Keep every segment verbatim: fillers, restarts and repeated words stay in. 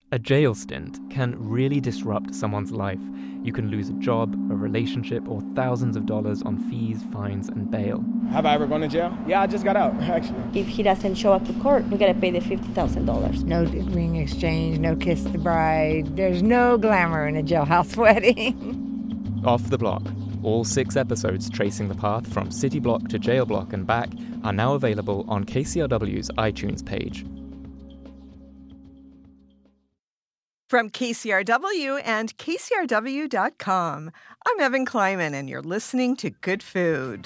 A jail stint can really disrupt someone's life. You can lose a job, a relationship, or thousands of dollars on fees, fines, and bail. Have I ever gone to jail? Yeah, I just got out, actually. If he doesn't show up to court, you gotta pay the fifty thousand dollars. No ring exchange, no kiss the bride. There's no glamour in a jailhouse wedding. Off the Block. All six episodes tracing the path from city block to jail block and back are now available on K C R W's iTunes page. From K C R W and K C R W dot com, I'm Evan Kleiman, and you're listening to Good Food.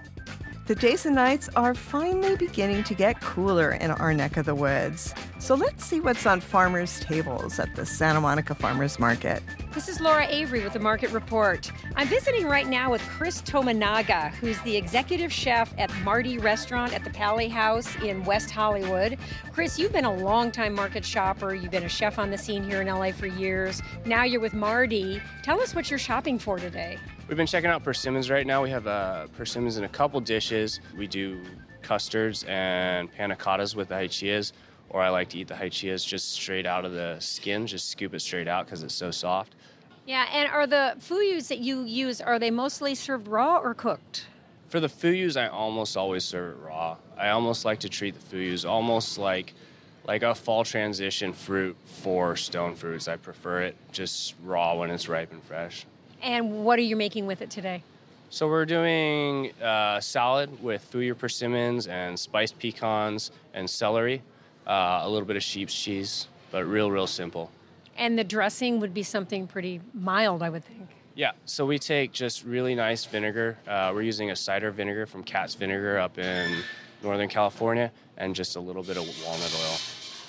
The days and nights are finally beginning to get cooler in our neck of the woods. So let's see what's on farmers' tables at the Santa Monica Farmers Market. This is Laura Avery with the Market Report. I'm visiting right now with Chris Tominaga, who's the executive chef at Marty Restaurant at the Pally House in West Hollywood. Chris, you've been a longtime market shopper. You've been a chef on the scene here in L A for years. Now you're with Marty. Tell us what you're shopping for today. We've been checking out persimmons right now. We have uh, persimmons in a couple dishes. We do custards and panna cottas with the haichillas, or I like to eat the haichillas just straight out of the skin, just scoop it straight out because it's so soft. Yeah, and are the fuyus that you use, are they mostly served raw or cooked? For the fuyus, I almost always serve it raw. I almost like to treat the fuyus almost like like a fall transition fruit for stone fruits. I prefer it just raw when it's ripe and fresh. And what are you making with it today? So we're doing uh, salad with fuyu persimmons and spiced pecans and celery, uh, a little bit of sheep's cheese, but real, real simple. And the dressing would be something pretty mild, I would think. Yeah, so we take just really nice vinegar. Uh, we're using a cider vinegar from Cat's Vinegar up in Northern California, and just a little bit of walnut oil.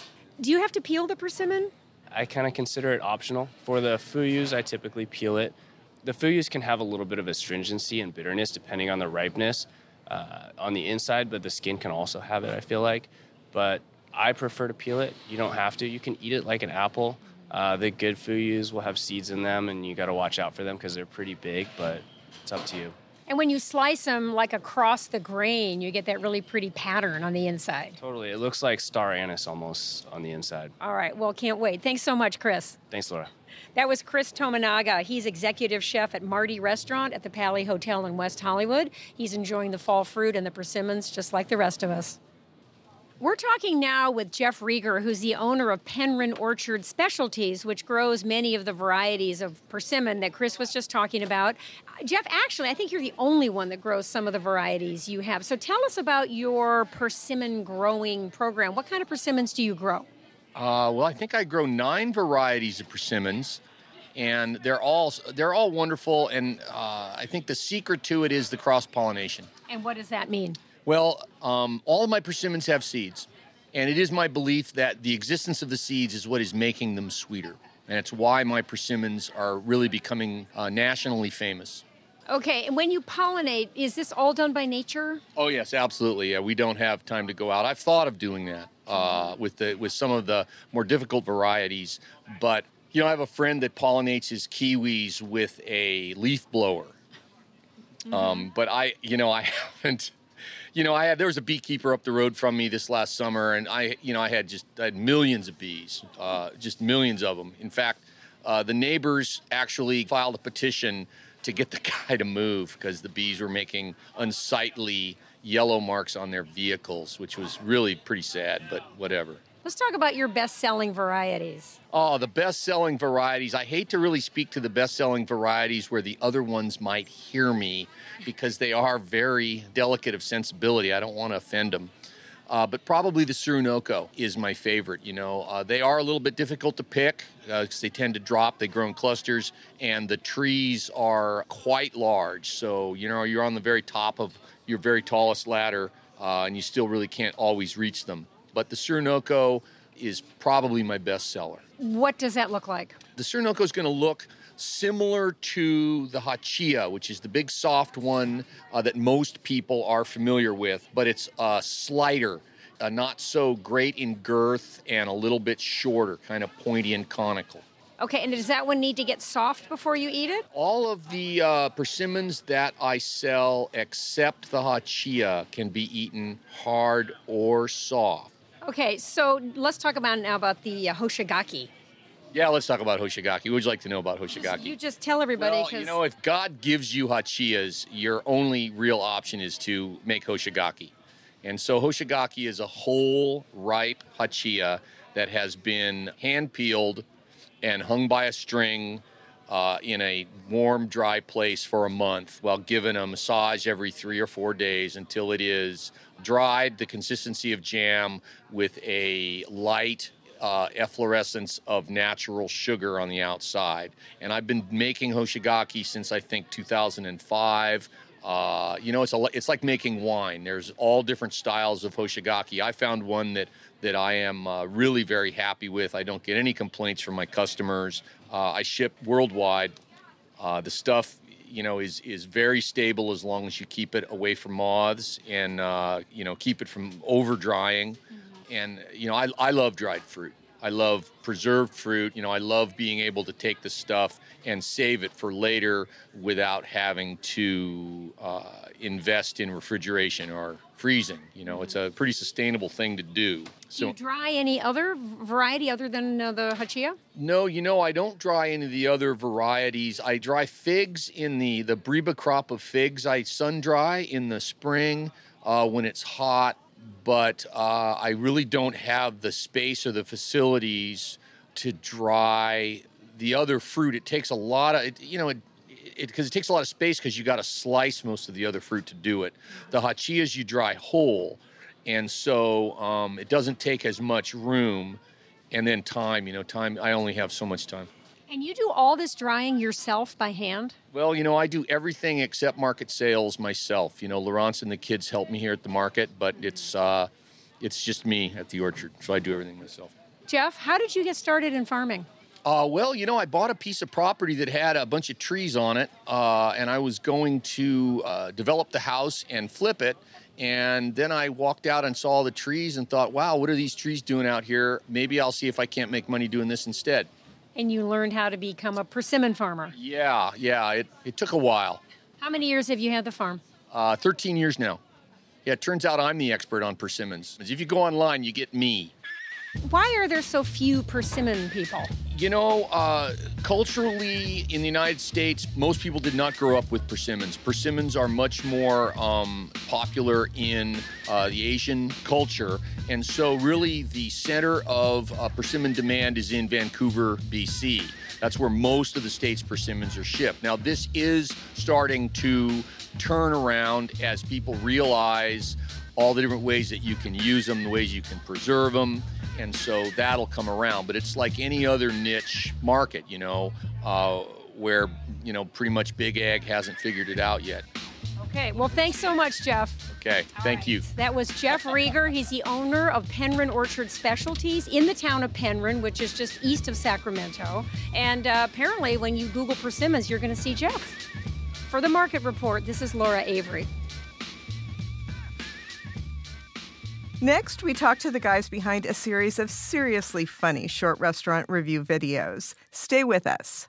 Do you have to peel the persimmon? I kind of consider it optional. For the fuyus, I typically peel it. The fuyus can have a little bit of astringency and bitterness depending on the ripeness uh, on the inside, but the skin can also have it, I feel like. But I prefer to peel it. You don't have to. You can eat it like an apple. Uh, the good fuyus will have seeds in them, and you got to watch out for them because they're pretty big, but it's up to you. And when you slice them like across the grain, you get that really pretty pattern on the inside. Totally. It looks like star anise almost on the inside. All right. Well, can't wait. Thanks so much, Chris. Thanks, Laura. That was Chris Tominaga. He's executive chef at Marty Restaurant at the Pally Hotel in West Hollywood. He's enjoying the fall fruit and the persimmons just like the rest of us. We're talking now with Jeff Rieger, who's the owner of Penryn Orchard Specialties, which grows many of the varieties of persimmon that Chris was just talking about. Jeff, actually, I think you're the only one that grows some of the varieties you have. So tell us about your persimmon growing program. What kind of persimmons do you grow? Uh, well, I think I grow nine varieties of persimmons, and they're all they're all wonderful. And uh, I think the secret to it is the cross-pollination. And what does that mean? Well, um, all of my persimmons have seeds, and it is my belief that the existence of the seeds is what is making them sweeter. And it's why my persimmons are really becoming uh, nationally famous. Okay, and when you pollinate, is this all done by nature? Oh, yes, absolutely. Yeah, we don't have time to go out. I've thought of doing that uh, with the with some of the more difficult varieties. But, you know, I have a friend that pollinates his kiwis with a leaf blower. Mm-hmm. Um, but I, you know, I haven't... You know, I had there was a beekeeper up the road from me this last summer, and I, you know, I had just I had millions of bees, uh, just millions of them. In fact, uh, the neighbors actually filed a petition to get the guy to move because the bees were making unsightly yellow marks on their vehicles, which was really pretty sad, but whatever. Let's talk about your best-selling varieties. Oh, the best-selling varieties. I hate to really speak to the best-selling varieties where the other ones might hear me because they are very delicate of sensibility. I don't want to offend them. Uh, but probably the Surinoko is my favorite. You know, uh, they are a little bit difficult to pick because uh, they tend to drop. They grow in clusters, and the trees are quite large. So, you know, you're on the very top of your very tallest ladder, uh, and you still really can't always reach them. But the Surinoko is probably my best seller. What does that look like? The Surinoko is going to look similar to the hachia, which is the big soft one uh, that most people are familiar with, but it's uh, slighter, uh, not so great in girth, and a little bit shorter, kind of pointy and conical. Okay, and does that one need to get soft before you eat it? All of the uh, persimmons that I sell, except the hachia, can be eaten hard or soft. Okay, so let's talk about now about the uh, Hoshigaki. Yeah, let's talk about Hoshigaki. What would you like to know about Hoshigaki? You just tell everybody. Well, 'cause- you know, if God gives you hachiyas, your only real option is to make Hoshigaki. And so Hoshigaki is a whole, ripe hachiya that has been hand-peeled and hung by a string uh, in a warm, dry place for a month while given a massage every three or four days until it is dried, the consistency of jam with a light uh, efflorescence of natural sugar on the outside. And I've been making Hoshigaki since, I think, two thousand five. Uh, you know, it's a, it's like making wine. There's all different styles of Hoshigaki. I found one that, that I am uh, really very happy with. I don't get any complaints from my customers. Uh, I ship worldwide. Uh, the stuff, you know, is is very stable as long as you keep it away from moths and, uh, you know, keep it from over drying. Mm-hmm. And, you know, I, I love dried fruit. I love preserved fruit. You know, I love being able to take the stuff and save it for later without having to uh, invest in refrigeration or freezing. You know, it's a pretty sustainable thing to do. So, do you dry any other variety other than uh, the hachiya? No, you know, I don't dry any of the other varieties. I dry figs in the, the Briba crop of figs. I sun dry in the spring uh, when it's hot. But uh, I really don't have the space or the facilities to dry the other fruit. It takes a lot of, it, you know, it because it, it takes a lot of space because you got to slice most of the other fruit to do it. The hachiyas you dry whole, and so um, it doesn't take as much room. And then time, you know, time. I only have so much time. And you do all this drying yourself by hand? Well, you know, I do everything except market sales myself. You know, Laurence and the kids help me here at the market, but it's uh, it's just me at the orchard, so I do everything myself. Jeff, how did you get started in farming? Uh, well, you know, I bought a piece of property that had a bunch of trees on it, uh, and I was going to uh, develop the house and flip it. And then I walked out and saw the trees and thought, wow, what are these trees doing out here? Maybe I'll see if I can't make money doing this instead. And you learned how to become a persimmon farmer. Yeah, yeah, it, it took a while. How many years have you had the farm? Uh, thirteen years now. Yeah, it turns out I'm the expert on persimmons. If you go online, you get me. Why are there so few persimmon people? You know, uh, culturally in the United States, most people did not grow up with persimmons. Persimmons are much more um, popular in uh, the Asian culture. And so really the center of uh, persimmon demand is in Vancouver, B C. That's where most of the state's persimmons are shipped. Now, this is starting to turn around as people realize all the different ways that you can use them, the ways you can preserve them. And so that'll come around. But it's like any other niche market, you know, uh, where, you know, pretty much Big Ag hasn't figured it out yet. Okay. Well, thanks so much, Jeff. Okay. All Thank right. you. That was Jeff Rieger. He's the owner of Penryn Orchard Specialties in the town of Penryn, which is just east of Sacramento. And uh, apparently, when you Google persimmons, you're going to see Jeff. For the Market Report, this is Laura Avery. Next, we talk to the guys behind a series of seriously funny short restaurant review videos. Stay with us.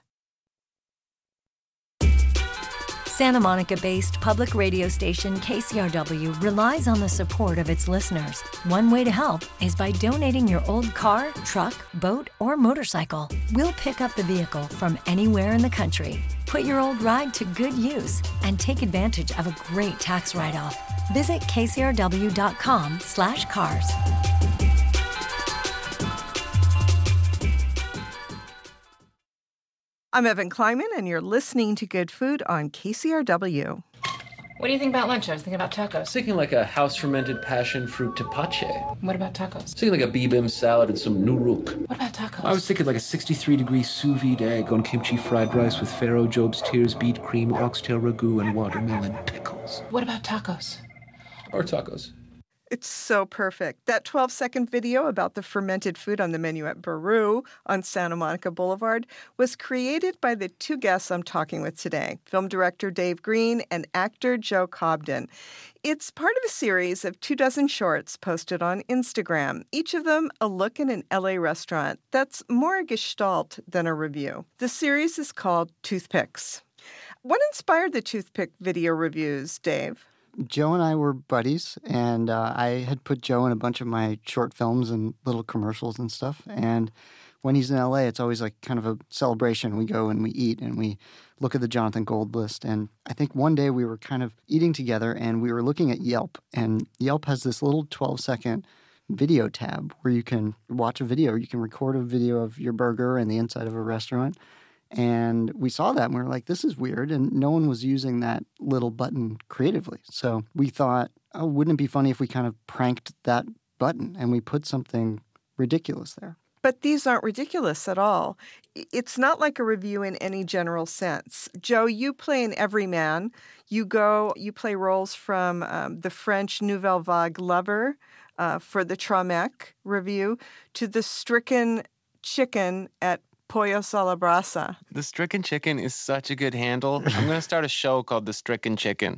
Santa Monica-based public radio station K C R W relies on the support of its listeners. One way to help is by donating your old car, truck, boat, or motorcycle. We'll pick up the vehicle from anywhere in the country. Put your old ride to good use and take advantage of a great tax write-off. Visit kcrw.com slash cars. I'm Evan Kleiman, and you're listening to Good Food on K C R W. What do you think about lunch? I was thinking about tacos. Thinking like a house-fermented passion fruit tapache. What about tacos? Thinking like a bee-bim salad and some nuruk. What about tacos? I was thinking like a sixty-three degree sous vide egg on kimchi fried rice with Pharaoh Job's tears, beet cream, oxtail ragu, and watermelon pickles. What about tacos? Or tacos. It's so perfect. That twelve-second video about the fermented food on the menu at Baru on Santa Monica Boulevard was created by the two guests I'm talking with today, film director Dave Green and actor Joe Cobden. It's part of a series of two dozen shorts posted on Instagram, each of them a look at an L A restaurant that's more a gestalt than a review. The series is called Toothpicks. What inspired the Toothpick video reviews, Dave? Joe and I were buddies, and uh, I had put Joe in a bunch of my short films and little commercials and stuff. And when he's in L A, it's always like kind of a celebration. We go and we eat and we look at the Jonathan Gold list. And I think one day we were kind of eating together and we were looking at Yelp. And Yelp has this little twelve-second video tab where you can watch a video. You can record a video of your burger and the inside of a restaurant. And we saw that and we were like, this is weird. And no one was using that little button creatively. So we thought, oh, wouldn't it be funny if we kind of pranked that button and we put something ridiculous there? But these aren't ridiculous at all. It's not like a review in any general sense. Joe, you play an everyman. You go, you play roles from um, the French Nouvelle Vague lover uh, for the Tramec review to the stricken chicken at Pollos a la Brasa. The Stricken Chicken is such a good handle. I'm going to start a show called The Stricken Chicken.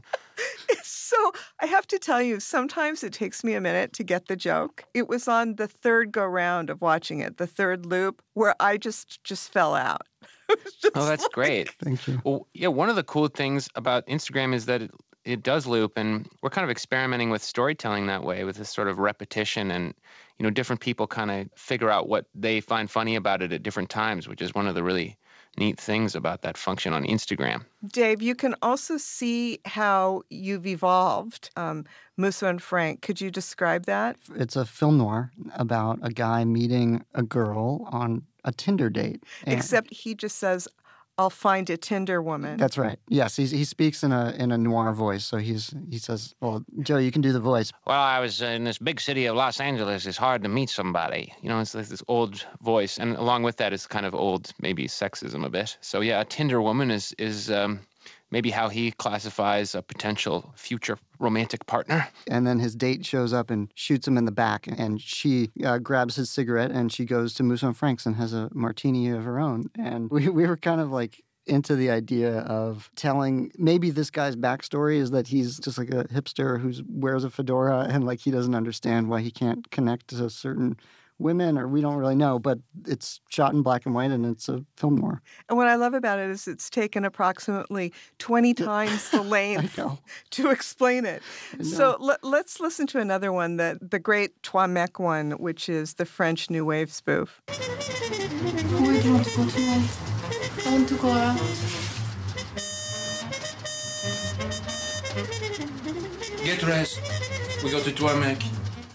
So I have to tell you, sometimes it takes me a minute to get the joke. It was on the third go round of watching it, the third loop, where I just just fell out. Oh, that's like... great. Thank you. Well, yeah, one of the cool things about Instagram is that it, it does loop, and we're kind of experimenting with storytelling that way, with this sort of repetition, and you know, different people kind of figure out what they find funny about it at different times, which is one of the really neat things about that function on Instagram. Dave, you can also see how you've evolved. Um, Musso and Frank, could you describe that? It's a film noir about a guy meeting a girl on a Tinder date. And Except he just says, I'll find a Tinder woman. That's right. Yes, he's, he speaks in a in a noir voice. So he's he says, well, Joe, you can do the voice. Well, I was in this big city of Los Angeles. It's hard to meet somebody. You know, it's like this old voice. And along with that is kind of old, maybe sexism a bit. So yeah, a Tinder woman is, is um, maybe how he classifies a potential future romantic partner. And then his date shows up and shoots him in the back. And she uh, grabs his cigarette and she goes to Musso and Frank's and has a martini of her own. And we, we were kind of like into the idea of telling maybe this guy's backstory is that he's just like a hipster who wears a fedora and like he doesn't understand why he can't connect to certain women, or we don't really know, but it's shot in black and white and it's a film noir. And what I love about it is it's taken approximately twenty times the length to explain it. So l- let's listen to another one, the, the great Tramec one, which is the French New Wave spoof. Where do you want to go tonight? I want to go out. Get dressed. We go to Tramec.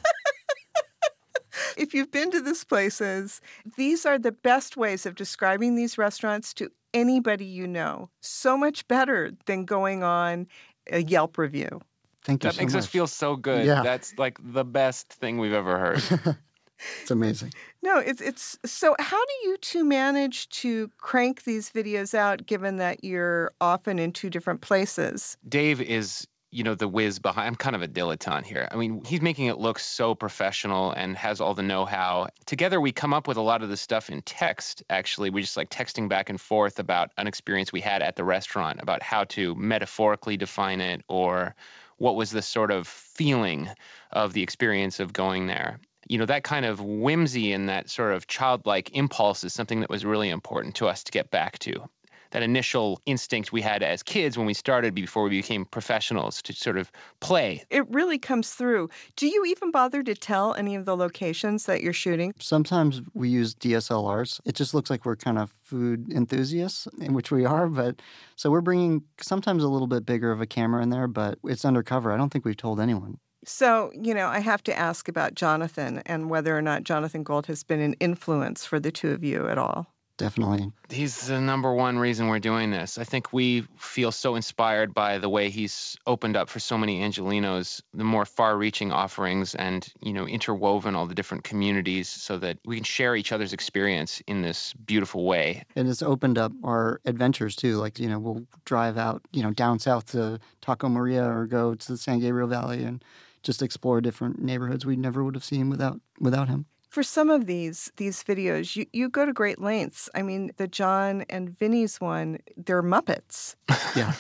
If you've been to these places, these are the best ways of describing these restaurants to anybody you know. So much better than going on a Yelp review. Thank you That so makes much. us feel so good. Yeah. That's like the best thing we've ever heard. It's amazing. No, it's it's so how do you two manage to crank these videos out given that you're often in two different places? Dave is, you know, the whiz behind. I'm kind of a dilettante here. I mean, he's making it look so professional and has all the know-how. Together, we come up with a lot of the stuff in text, actually. We just like texting back and forth about an experience we had at the restaurant, about how to metaphorically define it, or what was the sort of feeling of the experience of going there. You know, that kind of whimsy and that sort of childlike impulse is something that was really important to us to get back to. That initial instinct we had as kids when we started before we became professionals to sort of play. It really comes through. Do you even bother to tell any of the locations that you're shooting? Sometimes we use D S L Rs. It just looks like we're kind of food enthusiasts, in which we are. But so we're bringing sometimes a little bit bigger of a camera in there, but it's undercover. I don't think we've told anyone. So, you know, I have to ask about Jonathan and whether or not Jonathan Gold has been an influence for the two of you at all. Definitely. He's the number one reason we're doing this. I think we feel so inspired by the way he's opened up for so many Angelenos, the more far-reaching offerings and, you know, interwoven all the different communities so that we can share each other's experience in this beautiful way. And it's opened up our adventures, too. Like, you know, we'll drive out, you know, down south to Taco Maria or go to the San Gabriel Valley and just explore different neighborhoods we never would have seen without without him. For some of these these videos, you, you go to great lengths. I mean, the John and Vinny's one, they're Muppets. Yeah.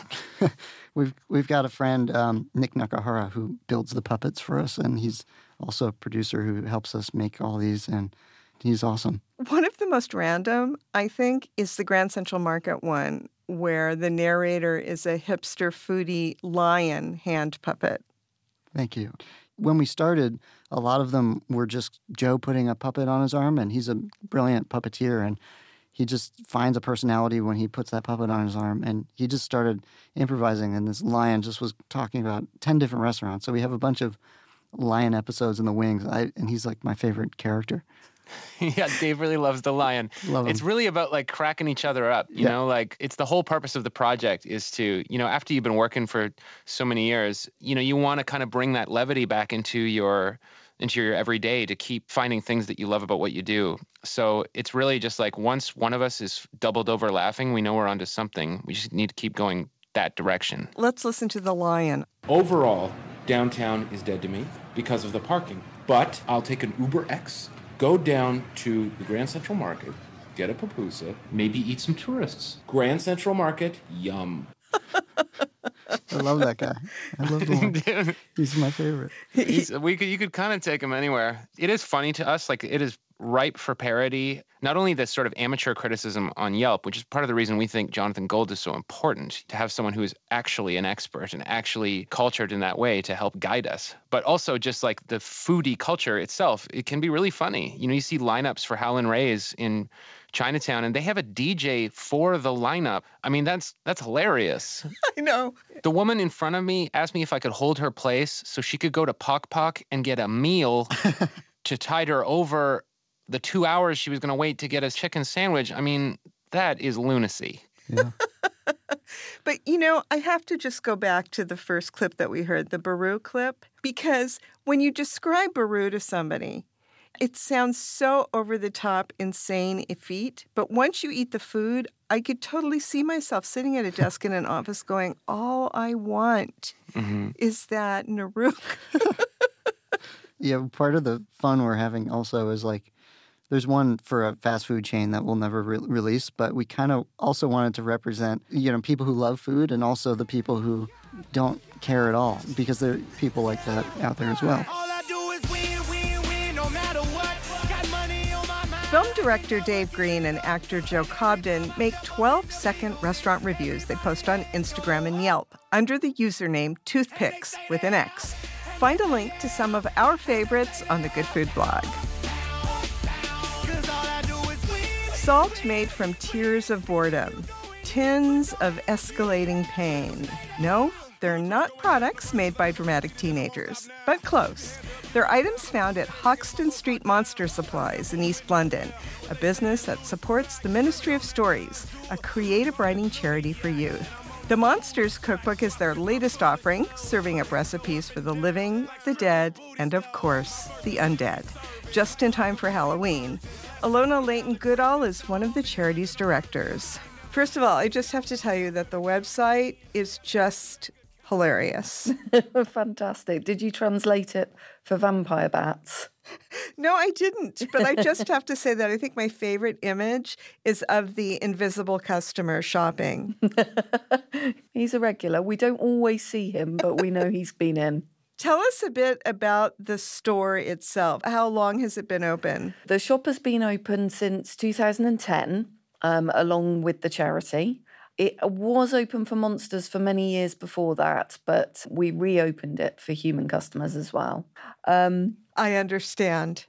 we've we've got a friend, um, Nick Nakahara, who builds the puppets for us, and he's also a producer who helps us make all these, and he's awesome. One of the most random, I think, is the Grand Central Market one, where the narrator is a hipster foodie lion hand puppet. Thank you. when we started, a lot of them were just Joe putting a puppet on his arm, and he's a brilliant puppeteer, and he just finds a personality when he puts that puppet on his arm, and he just started improvising, and this lion just was talking about ten different restaurants. So we have a bunch of lion episodes in the wings, I, and he's like my favorite character. Yeah, Dave really loves the lion. Love him. It's really about like cracking each other up, you Yeah. know, like it's the whole purpose of the project is to, you know, after you've been working for so many years, you know, you want to kind of bring that levity back into your into your everyday to keep finding things that you love about what you do. So it's really just like once one of us is doubled over laughing, we know we're onto something. We just need to keep going that direction. Let's listen to the lion. Overall, downtown is dead to me because of the parking. But I'll take an Uber X, go down to the Grand Central Market, get a pupusa, maybe eat some tourists. Grand Central Market, yum. I love that guy. I love the one. He's my favorite. He's, we could, you could kind of take him anywhere. It is funny to us. Like it is ripe for parody. Not only this sort of amateur criticism on Yelp, which is part of the reason we think Jonathan Gold is so important, to have someone who is actually an expert and actually cultured in that way to help guide us, but also just like the foodie culture itself. It can be really funny. You know, you see lineups for Howlin' Ray's in Chinatown, and they have a D J for the lineup. I mean, that's that's hilarious. I know. The woman in front of me asked me if I could hold her place so she could go to Pok Pok and get a meal to tide her over the two hours she was going to wait to get a chicken sandwich. I mean, that is lunacy. Yeah. But, you know, I have to just go back to the first clip that we heard, the Baru clip, because when you describe Baru to somebody, it sounds so over-the-top, insane, effete. But once you eat the food, I could totally see myself sitting at a desk in an office going, all I want mm-hmm. is that Naruk. Yeah, part of the fun we're having also is like, there's one for a fast food chain that we'll never re- release, but we kind of also wanted to represent, you know, people who love food and also the people who don't care at all, because there are people like that out there as well. Film director Dave Green and actor Joe Cobden make twelve-second restaurant reviews they post on Instagram and Yelp under the username Toothpicks with an X. Find a link to some of our favorites on the Good Food blog. Salt made from tears of boredom, tins of escalating pain. No, they're not products made by dramatic teenagers, but close. They're items found at Hoxton Street Monster Supplies in East London, a business that supports the Ministry of Stories, a creative writing charity for youth. The Monsters Cookbook is their latest offering, serving up recipes for the living, the dead, and of course, the undead. Just in time for Halloween. Alona Leighton Goodall is one of the charity's directors. First of all, I just have to tell you that the website is just hilarious. Fantastic. Did you translate it for vampire bats? No, I didn't. But I just have to say that I think my favorite image is of the invisible customer shopping. He's a regular. We don't always see him, but we know he's been in. Tell us a bit about the store itself. How long has it been open? The shop has been open since two thousand ten, um, along with the charity. It was open for Monsters for many years before that, but we reopened it for human customers as well. Um, I understand.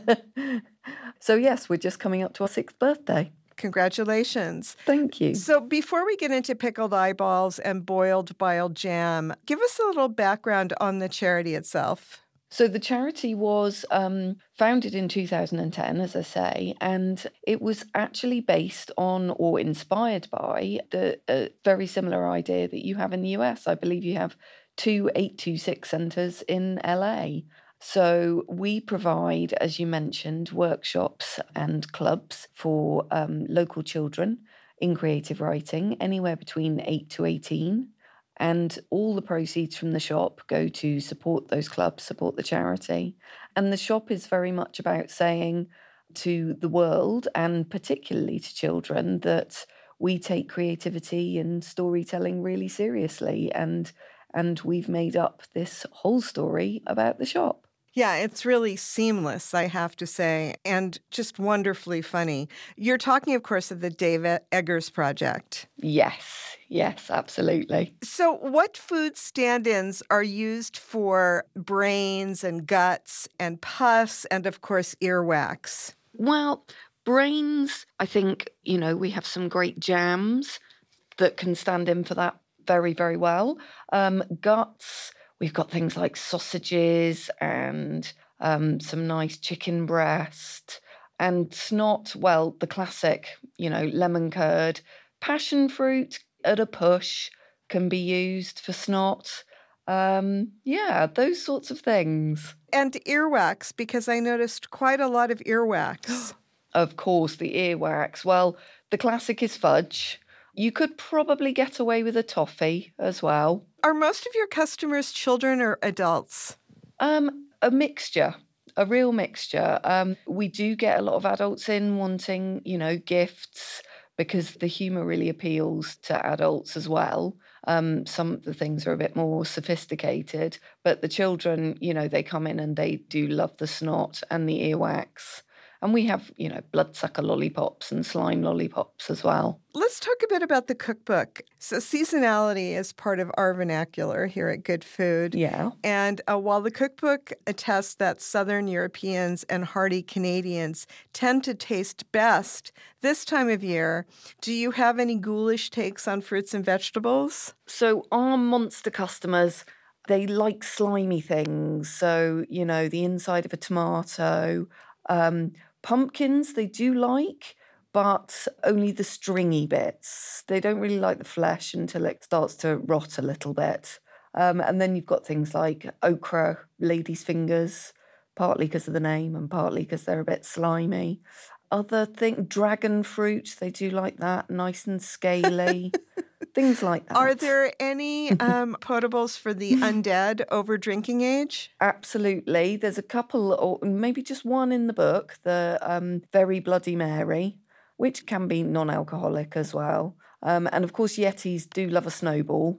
So yes, we're just coming up to our sixth birthday. Congratulations. Thank you. So before we get into pickled eyeballs and boiled bile jam, give us a little background on the charity itself. So the charity was um, founded in two thousand ten, as I say, and it was actually based on or inspired by the uh, very similar idea that you have in the U S. I believe you have two eight two six centres in L A. So we provide, as you mentioned, workshops and clubs for um, local children in creative writing, anywhere between eight to eighteen. And all the proceeds from the shop go to support those clubs, support the charity. And the shop is very much about saying to the world, and particularly to children, that we take creativity and storytelling really seriously. And, and we've made up this whole story about the shop. Yeah, it's really seamless, I have to say, and just wonderfully funny. You're talking, of course, of the Dave Eggers Project. Yes, yes, absolutely. So what food stand-ins are used for brains and guts and pus and, of course, earwax? Well, brains, I think, you know, we have some great jams that can stand in for that very, very well. Um, guts... We've got things like sausages and um, some nice chicken breast. And snot, well, the classic, you know, lemon curd. Passion fruit at a push can be used for snot. Um, yeah, those sorts of things. And earwax, because I noticed quite a lot of earwax. Of course, the earwax. Well, the classic is fudge. You could probably get away with a toffee as well. Are most of your customers children or adults? Um, a mixture, a real mixture. Um, we do get a lot of adults in wanting, you know, gifts because the humour really appeals to adults as well. Um, some of the things are a bit more sophisticated, but the children, you know, they come in and they do love the snot and the earwax. And we have, you know, bloodsucker lollipops and slime lollipops as well. Let's talk a bit about the cookbook. So seasonality is part of our vernacular here at Good Food. Yeah. And uh, while the cookbook attests that Southern Europeans and hardy Canadians tend to taste best this time of year, do you have any ghoulish takes on fruits and vegetables? So our monster customers, they like slimy things. So, you know, the inside of a tomato. Um, pumpkins they do like, but only the stringy bits. They don't really like the flesh until it starts to rot a little bit. Um, and then you've got things like okra, lady's fingers, partly because of the name and partly because they're a bit slimy. Other thing, dragon fruit, they do like that, nice and scaly. Things like that. Are there any um, potables for the undead over drinking age? Absolutely. There's a couple, or maybe just one in the book, the um, Very Bloody Mary, which can be non-alcoholic as well. Um, and of course, Yetis do love a snowball.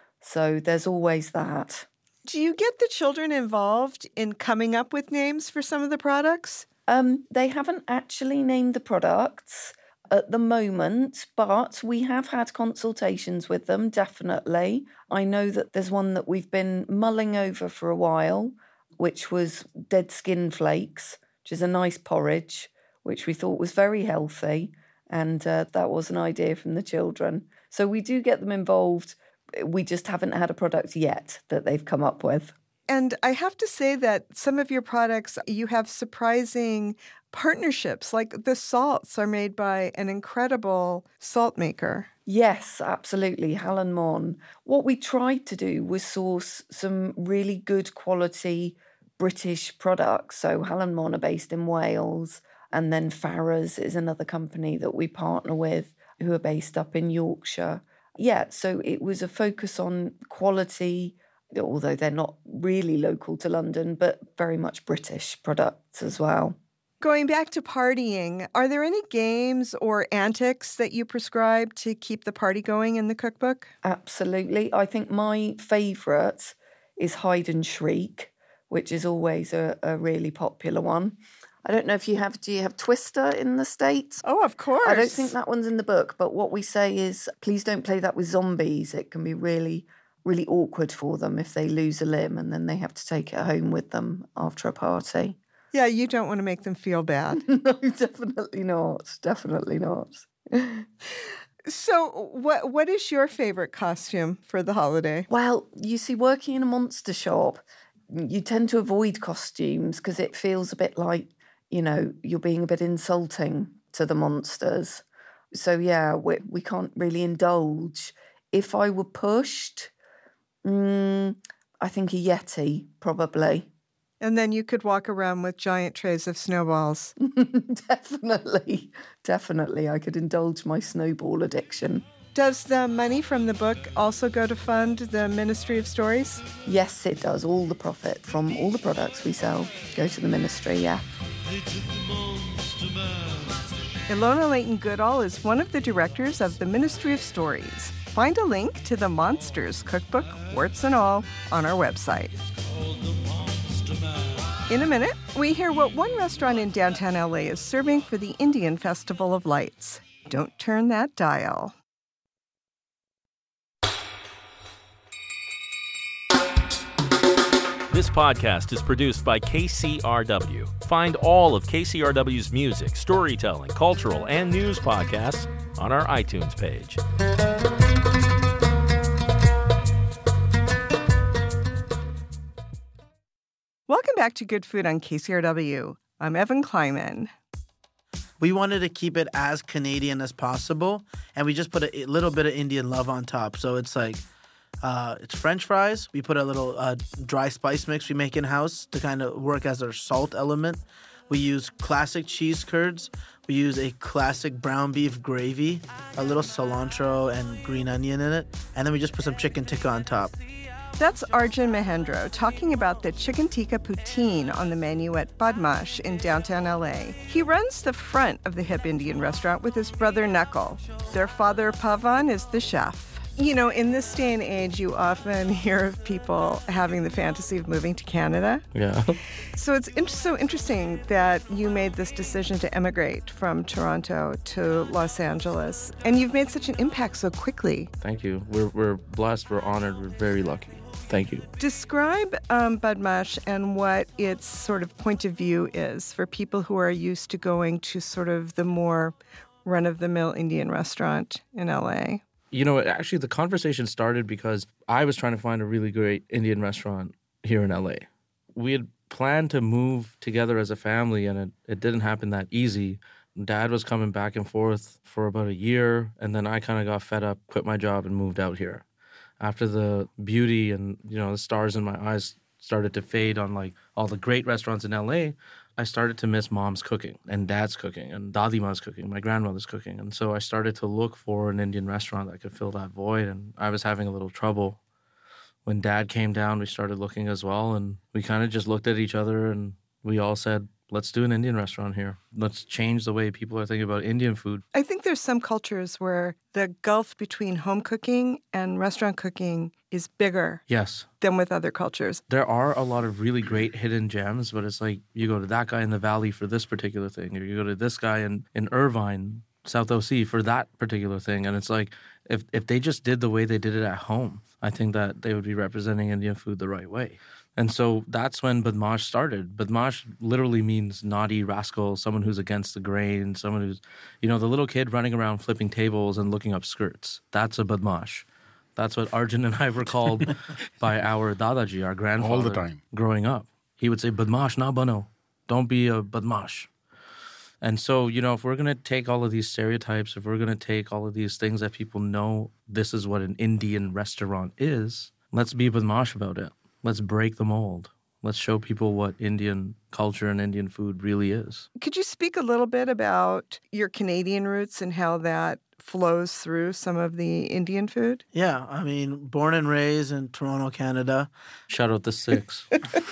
So there's always that. Do you get the children involved in coming up with names for some of the products? Um, they haven't actually named the products at the moment, but we have had consultations with them, definitely. I know that there's one that we've been mulling over for a while, which was dead skin flakes, which is a nice porridge, which we thought was very healthy, and uh, that was an idea from the children. So we do get them involved. We just haven't had a product yet that they've come up with. And I have to say that some of your products, you have surprising partnerships, like the salts are made by an incredible salt maker. Yes, absolutely. Hallan Mon. What we tried to do was source some really good quality British products. So Hallan Mon are based in Wales, and then Farrah's is another company that we partner with who are based up in Yorkshire. Yeah, so it was a focus on quality, although they're not really local to London, but very much British products as well. Going back to partying, are there any games or antics that you prescribe to keep the party going in the cookbook? Absolutely. I think my favourite is Hide and Shriek, which is always a, a really popular one. I don't know if you have, do you have Twister in the States? Oh, of course. I don't think that one's in the book, but what we say is, please don't play that with zombies. It can be really, really awkward for them if they lose a limb and then they have to take it home with them after a party. Yeah, you don't want to make them feel bad. No, definitely not. Definitely not. So what what is your favorite costume for the holiday? Well, you see, working in a monster shop, you tend to avoid costumes because it feels a bit like, you know, you're being a bit insulting to the monsters. So, yeah, we, we can't really indulge. If I were pushed, mm, I think a Yeti, probably. And then you could walk around with giant trays of snowballs. Definitely. Definitely. I could indulge my snowball addiction. Does the money from the book also go to fund the Ministry of Stories? Yes, it does. All the profit from all the products we sell go to the ministry, yeah. Ilona Leighton Goodall is one of the directors of the Ministry of Stories. Find a link to the Monsters Cookbook, warts and all, on our website. In a minute, we hear what one restaurant in downtown L A is serving for the Indian Festival of Lights. Don't turn that dial. This podcast is produced by K C R W. Find all of K C R W's music, storytelling, cultural, and news podcasts on our iTunes page. Welcome back to Good Food on K C R W. I'm Evan Kleiman. We wanted to keep it as Canadian as possible, and we just put a little bit of Indian love on top. So it's like, uh, it's French fries. We put a little uh, dry spice mix we make in-house to kind of work as our salt element. We use classic cheese curds. We use a classic brown beef gravy, a little cilantro and green onion in it, and then we just put some chicken tikka on top. That's Arjun Mahendra talking about the chicken tikka poutine on the menu at Badmash in downtown L A. He runs the front of the hip Indian restaurant with his brother Nakul. Their father Pavan is the chef. You know, in this day and age, you often hear of people having the fantasy of moving to Canada. Yeah. So it's in- so interesting that you made this decision to emigrate from Toronto to Los Angeles, and you've made such an impact so quickly. Thank you. We're we're blessed. We're honored. We're very lucky. Thank you. Describe um, Badmash and what its sort of point of view is for people who are used to going to sort of the more run-of-the-mill Indian restaurant in L A. You know, actually, the conversation started because I was trying to find a really great Indian restaurant here in L A. We had planned to move together as a family, and it, it didn't happen that easy. Dad was coming back and forth for about a year, and then I kind of got fed up, quit my job, and moved out here. After the beauty and, you know, the stars in my eyes started to fade on, like, all the great restaurants in L A, I started to miss mom's cooking and dad's cooking and Dadima's cooking, my grandmother's cooking. And so I started to look for an Indian restaurant that could fill that void, and I was having a little trouble. When dad came down, we started looking as well, and we kind of just looked at each other and we all said, let's do an Indian restaurant here. Let's change the way people are thinking about Indian food. I think there's some cultures where the gulf between home cooking and restaurant cooking is bigger Yes. than with other cultures. There are a lot of really great hidden gems, but it's like you go to that guy in the valley for this particular thing, or you go to this guy in, in Irvine, South O C for that particular thing. And it's like, if, if they just did the way they did it at home, I think that they would be representing Indian food the right way. And so that's when Badmash started. Badmash literally means naughty rascal, someone who's against the grain, someone who's, you know, the little kid running around flipping tables and looking up skirts. That's a Badmash. That's what Arjun and I were called by our Dadaji, our grandfather. All the time. Growing up. He would say, Badmash na bano. Don't be a Badmash. And so, you know, if we're going to take all of these stereotypes, if we're going to take all of these things that people know this is what an Indian restaurant is, let's be Badmash about it. Let's break the mold. Let's show people what Indian culture and Indian food really is. Could you speak a little bit about your Canadian roots and how that flows through some of the Indian food? Yeah, I mean, born and raised in Toronto, Canada. Shout out the six.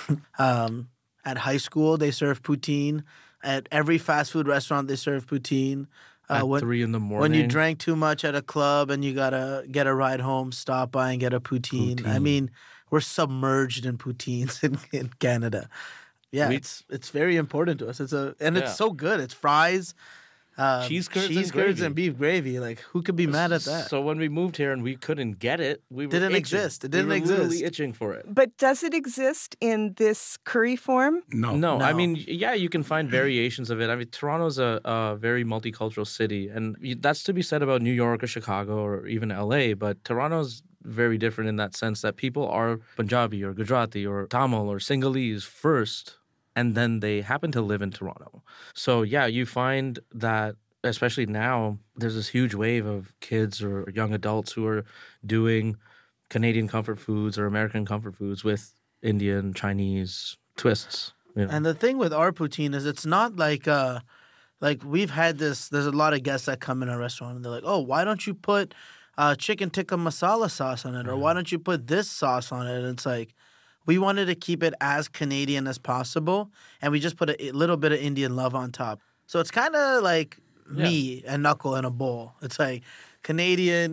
um, at high school, they serve poutine. At every fast food restaurant, they serve poutine. Uh, at when, three in the morning. When you drank too much at a club and you got to get a ride home, stop by and get a poutine. poutine. I mean, we're submerged in poutines in, in Canada. Yeah, we, it's it's very important to us. It's a and yeah. it's so good. It's fries, um, cheese curds, cheese and, curds and beef gravy. Like, who could be mad at that? So when we moved here and we couldn't get it, we were didn't itching. exist. It didn't we were exist. Literally itching for it. But does it exist in this curry form? No. no, no. I mean, yeah, you can find variations of it. I mean, Toronto's a, a very multicultural city, and that's to be said about New York or Chicago or even L A. But Toronto's very different in that sense that people are Punjabi or Gujarati or Tamil or Sinhalese first, and then they happen to live in Toronto. So yeah, you find that especially now there's this huge wave of kids or young adults who are doing Canadian comfort foods or American comfort foods with Indian, Chinese twists. You know? And the thing with our poutine is it's not like uh like we've had this, there's a lot of guests that come in our restaurant and they're like, oh, why don't you put Uh, chicken tikka masala sauce on it, or why don't you put this sauce on it? And it's like, we wanted to keep it as Canadian as possible, and we just put a, a little bit of Indian love on top. So it's kind of like yeah. me and Nakul in a bowl. It's like Canadian,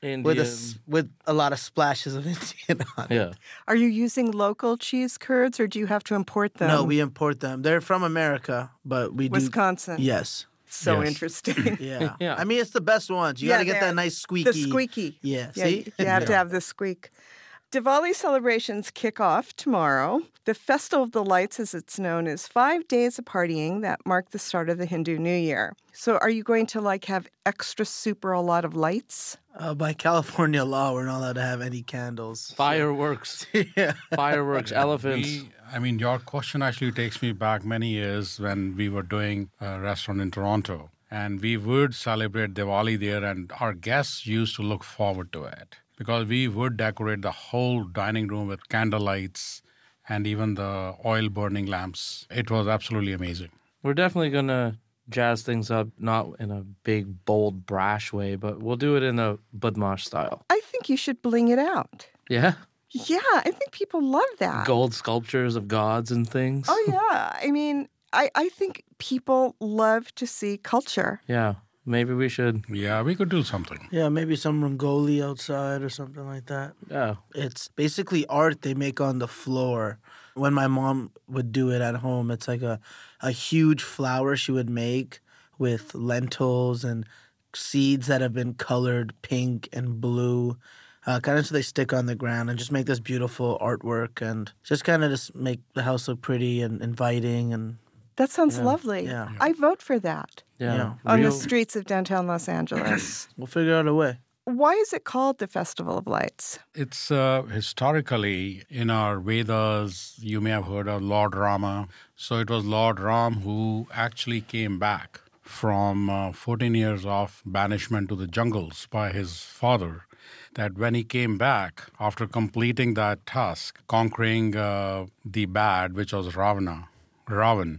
with a, Indian. s- with a lot of splashes of Indian on it. Yeah. Are you using local cheese curds or do you have to import them? No, we import them. They're from America, but we do. Wisconsin. Yes. So Yes. interesting. Yeah. Yeah. I mean, it's the best ones. You Yeah, got to get they're- that nice squeaky. The squeaky. Yeah. Yeah, See? you have to Yeah. have the squeak. Diwali celebrations kick off tomorrow. The Festival of the Lights, as it's known, is five days of partying that mark the start of the Hindu New Year. So are you going to like have extra super a lot of lights? Uh, by California law, we're not allowed to have any candles. Fireworks. yeah. Fireworks, elephants. We, I mean, your question actually takes me back many years when we were doing a restaurant in Toronto. And we would celebrate Diwali there, and our guests used to look forward to it because we would decorate the whole dining room with candle lights and even the oil burning lamps. It was absolutely amazing. We're definitely going to jazz things up, not in a big, bold, brash way, but we'll do it in a Badmash style. I think you should bling it out. Yeah? Yeah, I think people love that. Gold sculptures of gods and things. Oh, yeah. I mean, I, I think people love to see culture. Yeah, maybe we should. Yeah, we could do something. Yeah, maybe some Rangoli outside or something like that. Yeah. It's basically art they make on the floor. When my mom would do it at home, it's like a, a huge flower she would make with lentils and seeds that have been colored pink and blue, uh, kind of so they stick on the ground and just make this beautiful artwork and just kind of just make the house look pretty and inviting. And That sounds Yeah, lovely. yeah. I vote for that. Yeah. Yeah. On Real- the streets of downtown Los Angeles. We'll figure out a way. Why is it called the Festival of Lights? It's uh, historically in our Vedas, you may have heard of Lord Rama. So it was Lord Ram who actually came back from uh, fourteen years of banishment to the jungles by his father. That when he came back, after completing that task, conquering uh, the bad, which was Ravana, Ravan,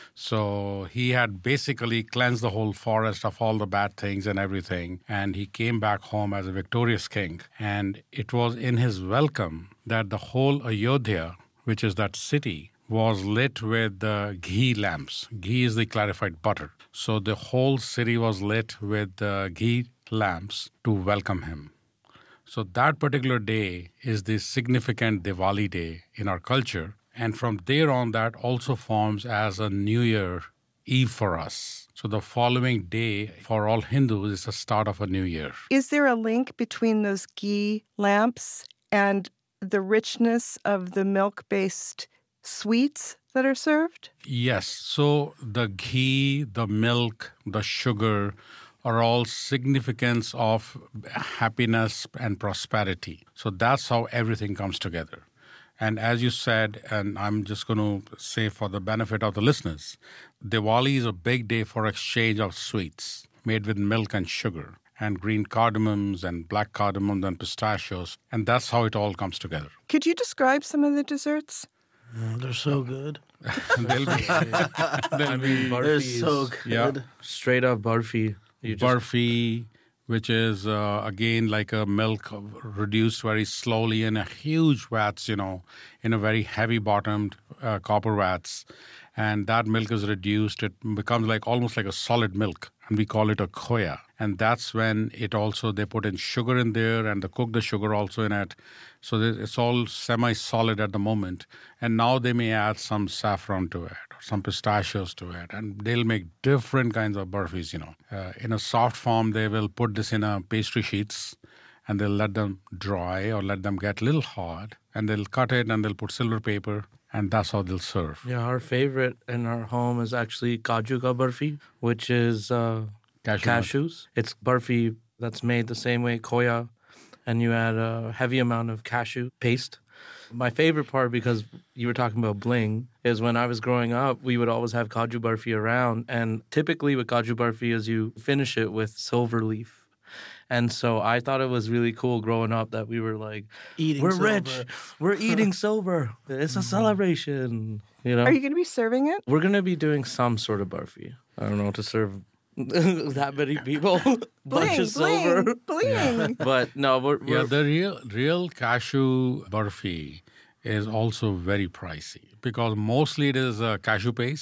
so he had basically cleansed the whole forest of all the bad things and everything. And he came back home as a victorious king. And it was in his welcome that the whole Ayodhya, which is that city, was lit with uh, ghee lamps. Ghee is the clarified butter. So the whole city was lit with uh, ghee lamps to welcome him. So that particular day is the significant Diwali day in our culture. And from there on, that also forms as a New Year Eve for us. So the following day for all Hindus is the start of a new year. Is there a link between those ghee lamps and the richness of the milk-based sweets that are served? Yes. So the ghee, the milk, the sugar are all significance of happiness and prosperity. So that's how everything comes together. And as you said, and I'm just going to say for the benefit of the listeners, Diwali is a big day for exchange of sweets made with milk and sugar and green cardamoms and black cardamoms and pistachios. And that's how it all comes together. Could you describe some of the desserts? Mm, they're so good. They'll be, I mean, barfi They're is so good. Yeah. straight up barfi. You just, Barfi, which is, uh, again, like a milk reduced very slowly in a huge vats, you know, in a very heavy-bottomed uh, copper vats. And that milk is reduced. It becomes like almost like a solid milk. And we call it a khoya. And that's when it also, they put in sugar in there and they cook the sugar also in it. So that it's all semi-solid at the moment. And now they may add some saffron to it or some pistachios to it. And they'll make different kinds of burfis, you know. Uh, in a soft form, they will put this in a pastry sheets and they'll let them dry or let them get a little hard. And they'll cut it and they'll put silver paper. And that's how they'll serve. Yeah, our favorite in our home is actually Kaju ka barfi, which is uh, Cashew nut. cashews. It's barfi that's made the same way, khoya, and you add a heavy amount of cashew paste. My favorite part, because you were talking about bling, is when I was growing up, we would always have Kaju barfi around. And typically with Kaju barfi is you finish it with silver leaf. And so I thought it was really cool growing up that we were like, Eating we're silver. rich, we're eating silver. It's a celebration, you know? Are you going to be serving it? We're going to be doing some sort of barfi. I don't know, to serve that many people. Bunch of silver. bling. But no, we're, we're Yeah, the real real cashew burfi is also very pricey because mostly it is uh, cashew paste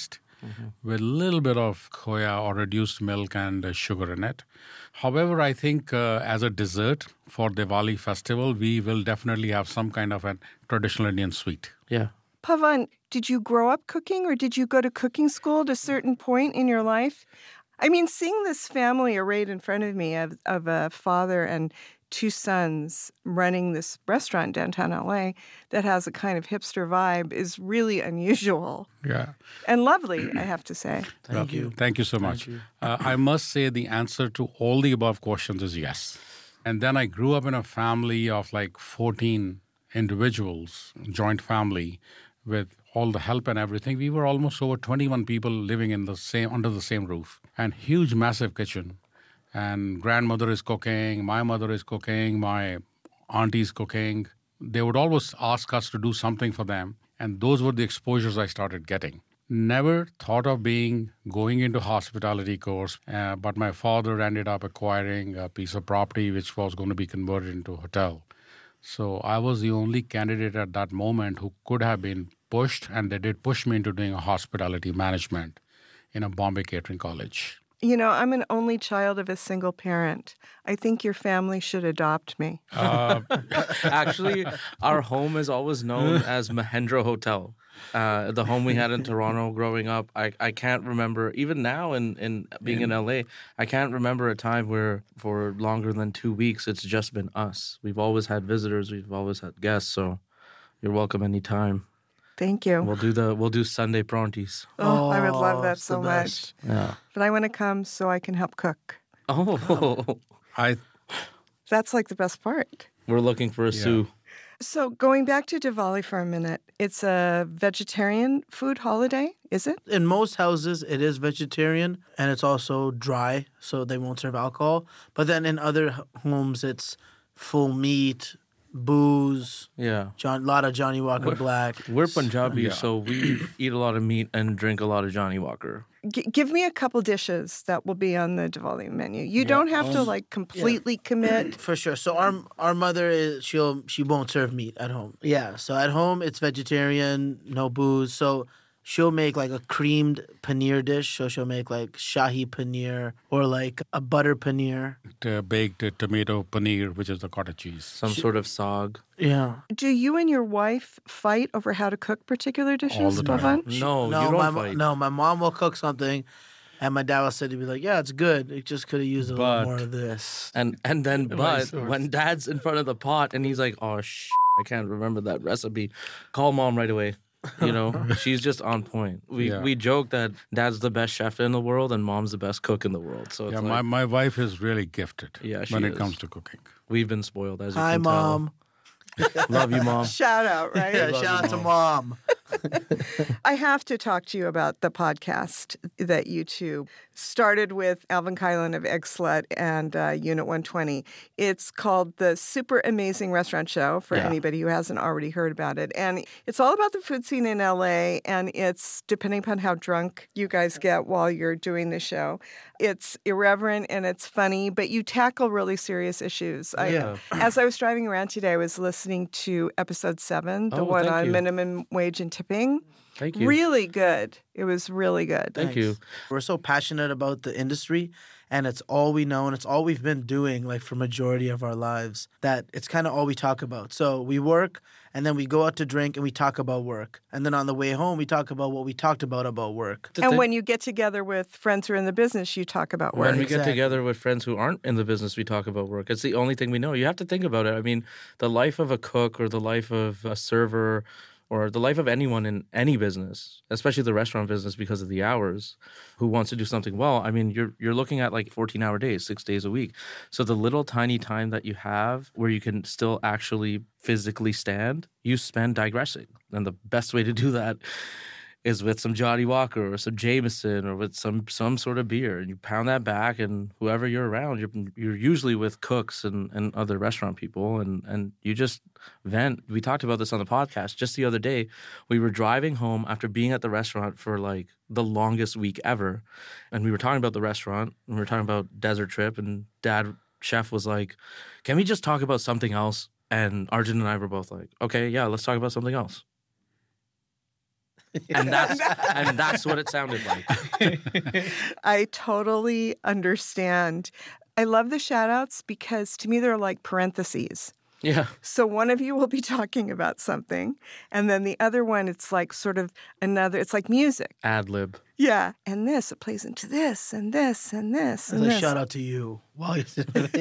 with a little bit of khoya or reduced milk and uh, sugar in it. However, I think uh, as a dessert for Diwali festival, we will definitely have some kind of a traditional Indian sweet. Yeah. Pavan, did you grow up cooking or did you go to cooking school at a certain point in your life? I mean, seeing this family arrayed in front of me of, of a father and two sons running this restaurant downtown L A that has a kind of hipster vibe is really unusual. Yeah. And lovely, I have to say. Thank you. Thank you so much. You. Uh, I must say the answer to all the above questions is yes. And then I grew up in a family of like fourteen individuals, joint family, with all the help and everything. We were almost over twenty-one people living in the same under the same roof, and huge, massive kitchen. And grandmother is cooking, my mother is cooking, my auntie is cooking. They would always ask us to do something for them, and those were the exposures I started getting. Never thought of being going into hospitality course, uh, but my father ended up acquiring a piece of property which was going to be converted into a hotel. So I was the only candidate at that moment who could have been pushed, and they did push me into doing a hospitality management in a Bombay Catering College. You know, I'm an only child of a single parent. I think your family should adopt me. Uh, actually, our home is always known as Mahendra Hotel. Uh, the home we had in Toronto growing up, I, I can't remember, even now in, in being in L A, I can't remember a time where for longer than two weeks it's just been us. We've always had visitors, we've always had guests, so you're welcome anytime. Thank you. We'll do the we'll do Sunday pronties. Oh, I would love that so much. Yeah. But I want to come so I can help cook. Oh, I. That's like the best part. We're looking for a Yeah. sous. So going back to Diwali for a minute, it's a vegetarian food holiday, is it? In most houses, it is vegetarian, and it's also dry, so they won't serve alcohol. But then in other h- homes, it's full meat, booze, Yeah. John, a lot of Johnny Walker We're- Black. We're Punjabi, Yeah. so we eat a lot of meat and drink a lot of Johnny Walker. G- give me a couple dishes that will be on the Diwali menu. You Yeah. don't have to Um, like completely commit. For sure. So our our mother is she'll she won't serve meat at home. Yeah. So at home it's vegetarian, no booze. So she'll make like a creamed paneer dish. So she'll make like shahi paneer or like a butter paneer. Uh, baked uh, tomato paneer, which is the cottage cheese. Some sort of sog. Yeah. Do you and your wife fight over how to cook particular dishes, All the time. Pavan? No, no, you don't my mo- fight. no, my mom will cook something, and my dad will sit and be like, "Yeah, it's good. It just could have used a But- little more of this." And and then, but Vice versa. when dad's in front of the pot and he's like, "Oh sh, I can't remember that recipe," call mom right away. You know, she's just on point. We Yeah. we joke that dad's the best chef in the world and mom's the best cook in the world. So it's Yeah, like, my, my wife is really gifted Yeah, she when it is. comes to cooking. we've been spoiled as you Hi, can mom. tell. Love you, mom. Shout out, right? Yeah, shout out to mom. I have to talk to you about the podcast that you two started with Alvin Kylan of Egg Slut and uh, Unit one twenty. It's called the Super Amazing Restaurant Show for Yeah. anybody who hasn't already heard about it. And it's all about the food scene in L A, and it's, depending upon how drunk you guys get while you're doing the show, it's irreverent and it's funny, but you tackle really serious issues. I, Yeah. As I was driving around today, I was listening to episode seven, the Oh, one thank on you. minimum wage and tipping. Thank you. Really good. It was really good. Thank you. We're so passionate about the industry, and it's all we know, and it's all we've been doing like for majority of our lives, that it's kind of all we talk about. So we work, and then we go out to drink, and we talk about work. And then on the way home, we talk about what we talked about about work. And when you get together with friends who are in the business, you talk about work. When we get Exactly. together with friends who aren't in the business, we talk about work. It's the only thing we know. You have to think about it. I mean, the life of a cook or the life of a server or the life of anyone in any business, especially the restaurant business because of the hours, who wants to do something well, I mean, you're you're looking at like fourteen-hour days, six days a week. So the little tiny time that you have where you can still actually physically stand, you spend digressing. And the best way to do that is with some Johnny Walker or some Jameson or with some some sort of beer, and you pound that back, and whoever you're around, you're you're usually with cooks and, and other restaurant people, and, and you just vent. We talked about this on the podcast just the other day. We were driving home after being at the restaurant for like the longest week ever, and we were talking about the restaurant, and we were talking about Desert Trip, and Dad, chef, was like, "Can we just talk about something else?" And Arjun and I were both like, "Okay, yeah, let's talk about something else." And that's and that's what it sounded like. I totally understand. I love the shout outs because to me they're like parentheses. Yeah. So one of you will be talking about something, and then the other one, it's like sort of another, it's like music. Ad lib. Yeah. And this, it plays into this, and this, and this, and As a this. shout out to you. While you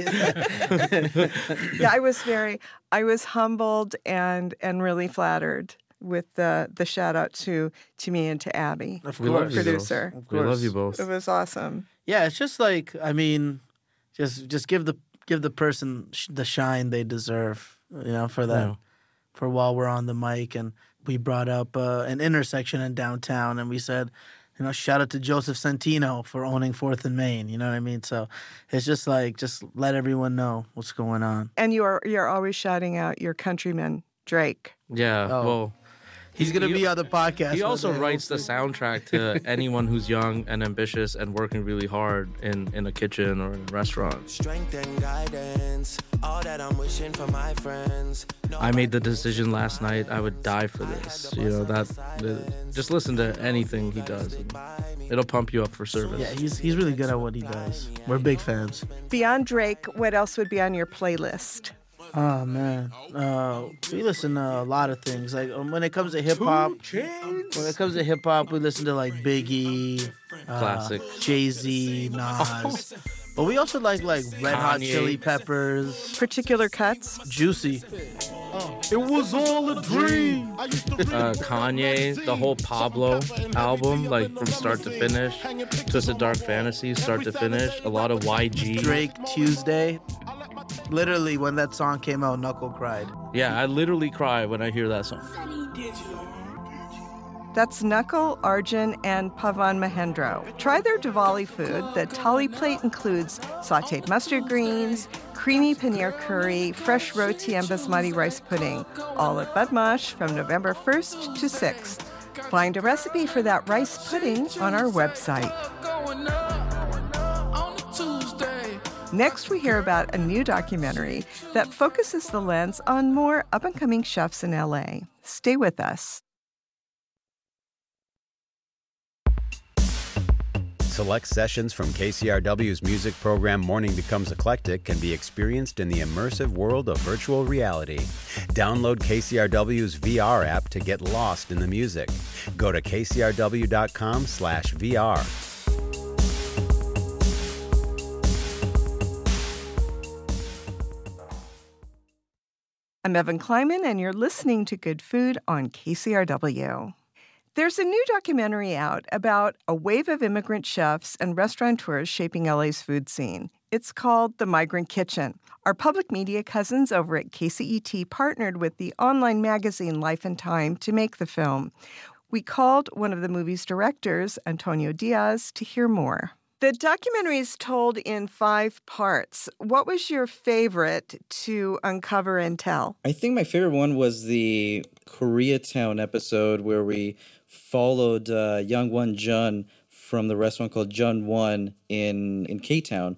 Yeah, I was very, I was humbled and and really flattered with the the shout out to to me and to Abby, Of We love you producer. both. We love you both. It was awesome. Yeah, it's just like, I mean, just just give the give the person sh- the shine they deserve, you know, for that, Yeah. for while we're on the mic. And we brought up uh, an intersection in downtown, and we said, you know, shout out to Joseph Santino for owning Fourth and Main. You know what I mean? So it's just like, just let everyone know what's going on. And you're you're always shouting out your countryman Drake. Yeah. Oh. Well, He's gonna he- be on the podcast. He one also day, writes the hopefully. soundtrack to anyone who's young and ambitious and working really hard in, in a kitchen or in a restaurant. Strength and guidance, all that I'm wishing for my friends. I made the decision last night I would die for this. You know, that the, just listen to anything he does. And it'll pump you up for service. Yeah, he's he's really good at what he does. We're big fans. Beyond Drake, what else would be on your playlist? Oh man, uh, we listen to a lot of things. Like um, when it comes to hip hop, when it comes to hip hop, we listen to like Biggie, uh, Classic. Jay Z, Nas. But we also like like Red Hot Kanye. Chili Peppers, Particular cuts? Juicy. It was all a dream. Uh, Kanye, the whole Pablo album, like from start to finish, Twisted Dark Fantasy, start to finish, a lot of Y G. Drake, Tuesday. Literally, when that song came out, Knuckle cried. Yeah, I literally cry when I hear that song. That's Knuckle, Arjun, and Pavan Mahendra. Try their Diwali food. The thali plate includes sautéed mustard greens, creamy paneer curry, fresh roti, and basmati rice pudding, all at Badmash from November first to sixth. Find a recipe for that rice pudding on our website. Next, we hear about a new documentary that focuses the lens on more up-and-coming chefs in L A. Stay with us. Select sessions from K C R W's music program Morning Becomes Eclectic can be experienced in the immersive world of virtual reality. Download K C R W's V R app to get lost in the music. Go to K C R W dot com slash V R. I'm Evan Kleiman, and you're listening to Good Food on K C R W. There's a new documentary out about a wave of immigrant chefs and restaurateurs shaping L A's food scene. It's called The Migrant Kitchen. Our public media cousins over at K C E T partnered with the online magazine Life and Time to make the film. We called one of the movie's directors, Antonio Diaz, to hear more. The documentary is told in five parts. What was your favorite to uncover and tell? I think my favorite one was the Koreatown episode where we followed uh, Young Won Jun from the restaurant called Jun Won in, in K-Town.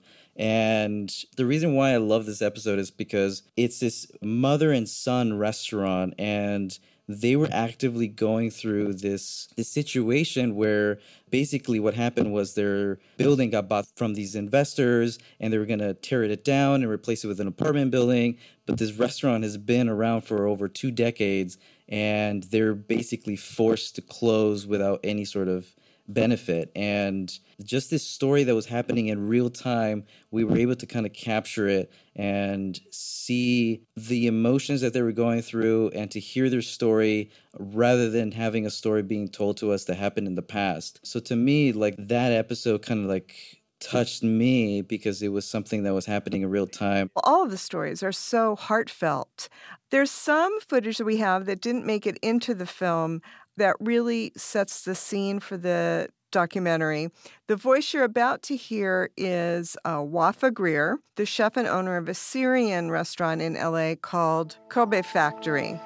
And the reason why I love this episode is because it's this mother and son restaurant, and they were actively going through this, this situation where basically what happened was their building got bought from these investors and they were going to tear it down and replace it with an apartment building. But this restaurant has been around for over two decades and they're basically forced to close without any sort of benefit. And just this story that was happening in real time, we were able to kind of capture it and see the emotions that they were going through and to hear their story rather than having a story being told to us that happened in the past. So to me, like, that episode kind of like touched me because it was something that was happening in real time. All of the stories are so heartfelt. There's some footage that we have that didn't make it into the film that really sets the scene for the documentary. The voice you're about to hear is uh, Wafa Greer, the chef and owner of a Syrian restaurant in L A called Kobe Factory.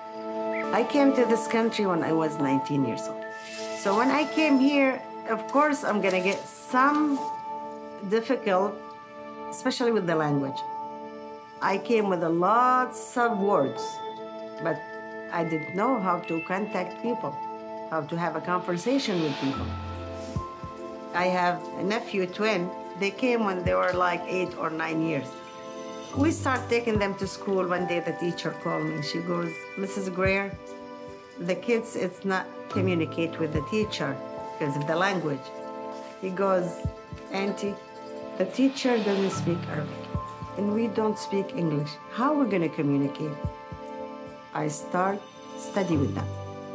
I came to this country when I was nineteen years old. So when I came here, of course, I'm going to get some difficult, especially with the language. I came with a lots of words, but I didn't know how to contact people. how to have a conversation with people. I have a nephew, twin. They came when they were like eight or nine years. We start taking them to school. One day the teacher called me. She goes, Missus Greer, the kids, it's not communicate with the teacher because of the language. He goes, Auntie, the teacher doesn't speak Arabic and we don't speak English. How are we going to communicate? I start study with them.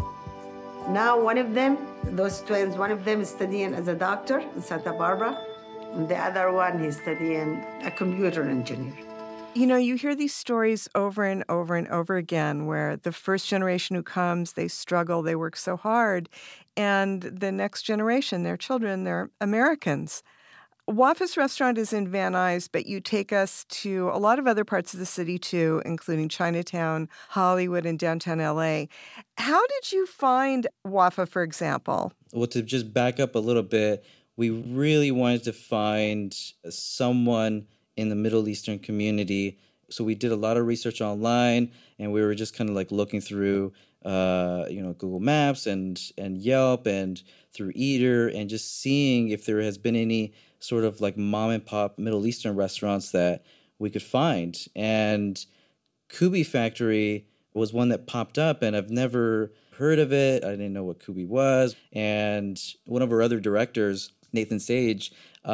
Now one of them, those twins, one of them is studying as a doctor in Santa Barbara, and the other one he's studying a computer engineer. You know, you hear these stories over and over and over again where the first generation who comes, they struggle, they work so hard, and the next generation, their children, they're Americans. Wafa's restaurant is in Van Nuys, but you take us to a lot of other parts of the city too, including Chinatown, Hollywood, and downtown L A. How did you find Wafa, for example? Well, to just back up a little bit, we really wanted to find someone in the Middle Eastern community. So we did a lot of research online, and we were just kind of like looking through, uh, you know, Google Maps and and Yelp and through Eater, and just seeing if there has been any sort of like mom and pop Middle Eastern restaurants that we could find. And Kubi Factory was one that popped up, and I've never heard of it. I didn't know what Kubi was. And one of our other directors, Nathan Sage,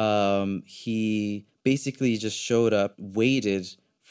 um, he basically just showed up, waited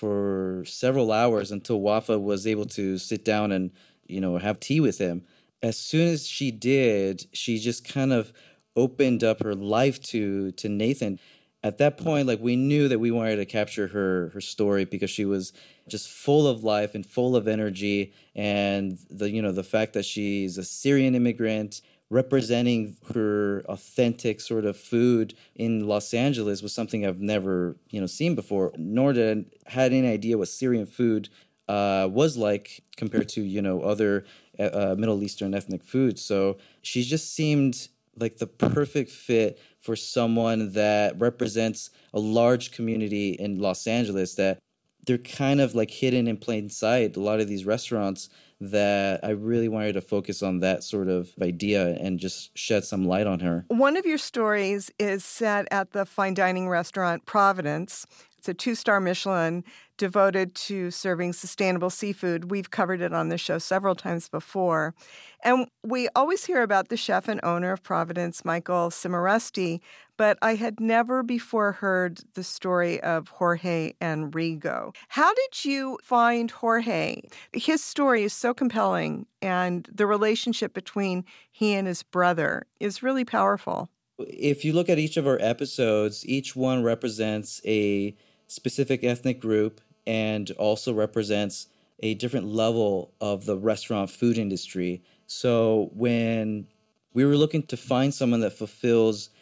for several hours until Wafa was able to sit down and, you know, have tea with him. As soon as she did, she just kind of opened up her life to to Nathan. At that point, like, we knew that we wanted to capture her her story because she was just full of life and full of energy, and the you know the fact that she's a Syrian immigrant representing her authentic sort of food in Los Angeles was something I've never you know seen before, nor did I had any idea what Syrian food uh, was like compared to you know other uh, Middle Eastern ethnic foods. So she just seemed like the perfect fit for someone that represents a large community in Los Angeles that they're kind of like hidden in plain sight, a lot of these restaurants, that I really wanted to focus on that sort of idea and just shed some light on her. One of your stories is set at the fine dining restaurant Providence. It's a two-star Michelin devoted to serving sustainable seafood. We've covered it on the show several times before. And we always hear about the chef and owner of Providence, Michael Cimarusti, but I had never before heard the story of Jorge Enrigo. How did you find Jorge? His story is so compelling, and the relationship between he and his brother is really powerful. If you look at each of our episodes, each one represents a specific ethnic group and also represents a different level of the restaurant food industry. So when we were looking to find someone that fulfills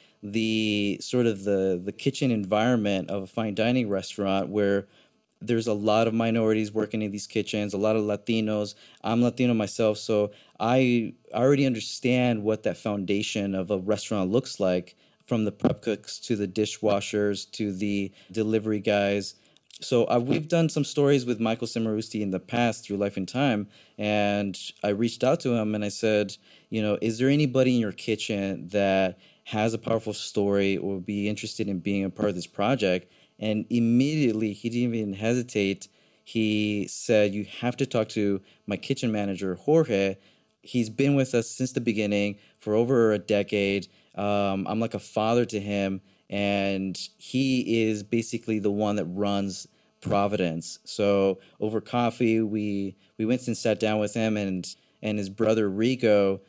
the sort of the, the kitchen environment of a fine dining restaurant where there's a lot of minorities working in these kitchens, a lot of Latinos. I'm Latino myself, so I already understand what that foundation of a restaurant looks like, from the prep cooks to the dishwashers to the delivery guys. So uh, we've done some stories with Michael Cimarusti in the past through Life and Time, and I reached out to him and I said, you know, is there anybody in your kitchen that has a powerful story or would be interested in being a part of this project? And immediately, he didn't even hesitate. He said, you have to talk to my kitchen manager, Jorge. He's been with us since the beginning for over a decade. Um, I'm like a father to him, and he is basically the one that runs Providence. So over coffee, we we went and sat down with him and and his brother Rigo,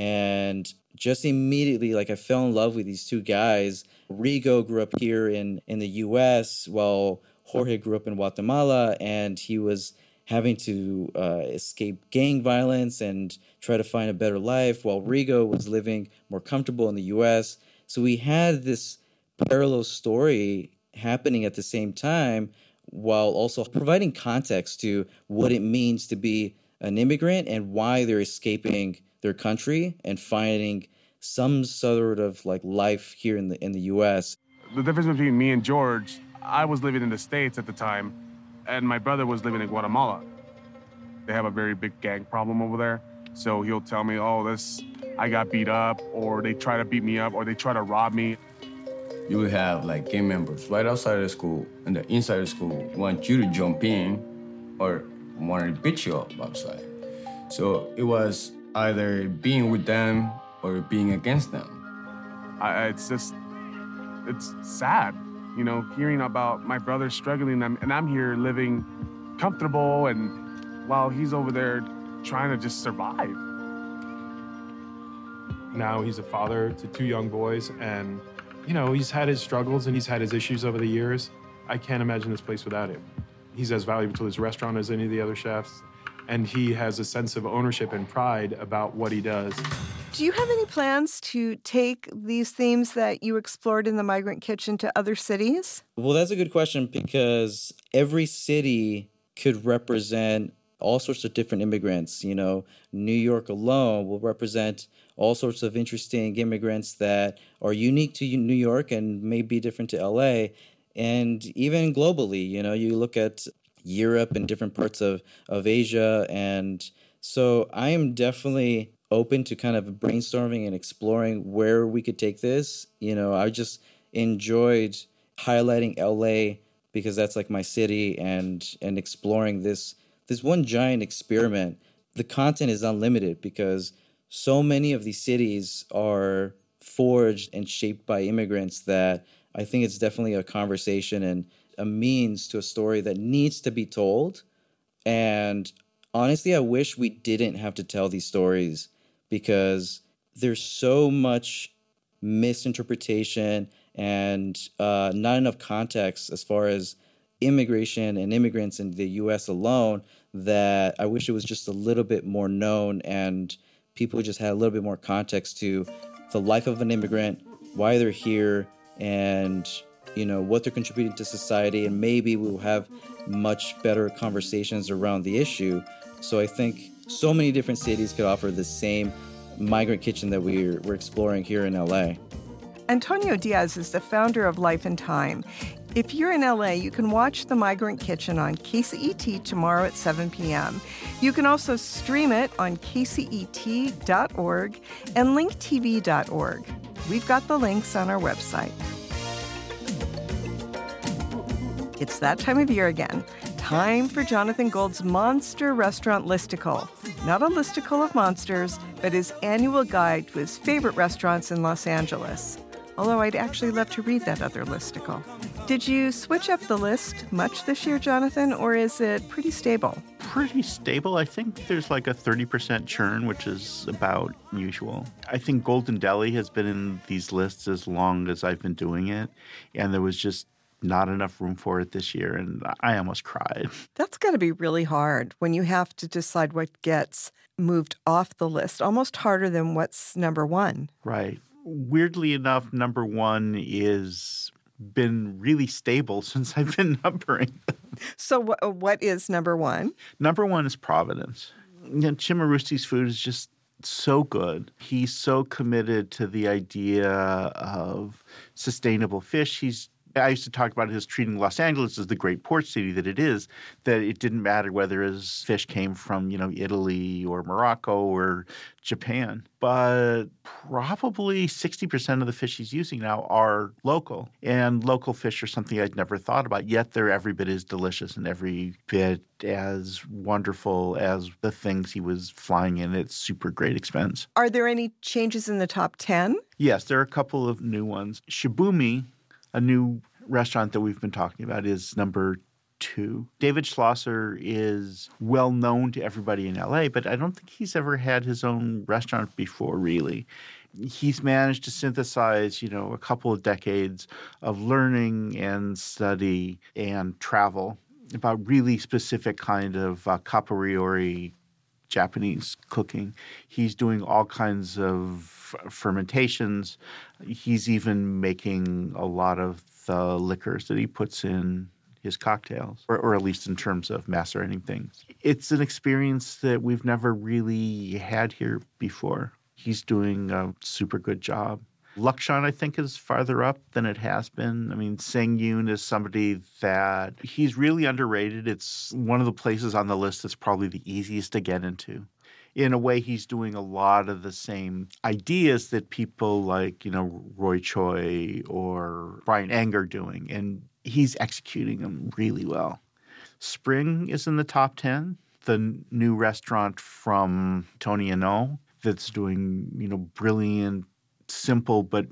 and just immediately, like, I fell in love with these two guys. Rigo grew up here in, in the U S, while Jorge grew up in Guatemala, and he was having to uh, escape gang violence and try to find a better life, while Rigo was living more comfortable in the U S. So we had this parallel story happening at the same time, while also providing context to what it means to be an immigrant and why they're escaping their country and finding some sort of like life here in the in the U S. The difference between me and George, I was living in the States at the time, and my brother was living in Guatemala. They have a very big gang problem over there. So he'll tell me, oh, this, I got beat up, or they try to beat me up, or they try to rob me. You will have like gang members right outside of the school, and the inside of the school want you to jump in or want to beat you up outside. So it was either being with them or being against them. I, it's just, it's sad, you know, hearing about my brother struggling, and I'm here living comfortable, and while he's over there trying to just survive. Now he's a father to two young boys, and you know, he's had his struggles and he's had his issues over the years. I can't imagine this place without him. He's as valuable to his restaurant as any of the other chefs, and he has a sense of ownership and pride about what he does. Do you have any plans to take these themes that you explored in the Migrant Kitchen to other cities? Well, that's a good question, because every city could represent all sorts of different immigrants. You know, New York alone will represent all sorts of interesting immigrants that are unique to New York and may be different to L A. And even globally, you know, you look at Europe and different parts of, of Asia. And so I am definitely open to kind of brainstorming and exploring where we could take this. You know, I just enjoyed highlighting L A because that's like my city, and and exploring this this one giant experiment. The content is unlimited because so many of these cities are forged and shaped by immigrants that I think it's definitely a conversation and a means to a story that needs to be told. And honestly, I wish we didn't have to tell these stories, because there's so much misinterpretation and uh, not enough context as far as immigration and immigrants in the U S alone, that I wish it was just a little bit more known and people just had a little bit more context to the life of an immigrant, why they're here, and you know what they're contributing to society, and maybe we'll have much better conversations around the issue. So I think so many different cities could offer the same migrant kitchen that we're, we're exploring here in L A. Antonio Diaz is the founder of Life and Time. If you're in L A, you can watch The Migrant Kitchen on K C E T tomorrow at seven p.m. You can also stream it on K C E T dot org and link T V dot org. We've got the links on our website. It's that time of year again. Time for Jonathan Gold's Monster Restaurant Listicle. Not a listicle of monsters, but his annual guide to his favorite restaurants in Los Angeles. Although I'd actually love to read that other listicle. Did you switch up the list much this year, Jonathan, or is it pretty stable? Pretty stable. I think there's like a thirty percent churn, which is about usual. I think Golden Deli has been in these lists as long as I've been doing it, and there was just not enough room for it this year, and I almost cried. That's got to be really hard when you have to decide what gets moved off the list, almost harder than what's number one. Right. Weirdly enough, number one is been really stable since I've been numbering them. So wh- what is number one? Number one is Providence. You know, Jim Arusti's food is just so good. He's so committed to the idea of sustainable fish. He's I used to talk about his treating Los Angeles as the great port city that it is, that it didn't matter whether his fish came from, you know, Italy or Morocco or Japan. But probably sixty percent of the fish he's using now are local. And local fish are something I'd never thought about, yet they're every bit as delicious and every bit as wonderful as the things he was flying in at super great expense. Are there any changes in the top ten? Yes, there are a couple of new ones. Shibumi, a new restaurant that we've been talking about, is number two. David Schlosser is well known to everybody in L A, but I don't think he's ever had his own restaurant before, really. He's managed to synthesize, you know, a couple of decades of learning and study and travel about really specific kind of uh, caporeori Japanese cooking. He's doing all kinds of fermentations. He's even making a lot of the liquors that he puts in his cocktails, or, or at least in terms of macerating things. It's an experience that we've never really had here before. He's doing a super good job. Lakshan, I think, is farther up than it has been. I mean, Seng Yoon is somebody that he's really underrated. It's one of the places on the list that's probably the easiest to get into. in a way, he's doing a lot of the same ideas that people like, you know, Roy Choi or Brian Eng are doing, and he's executing them really well. Spring is in the top ten. The new restaurant from Tony and O that's doing, you know, brilliant, simple, but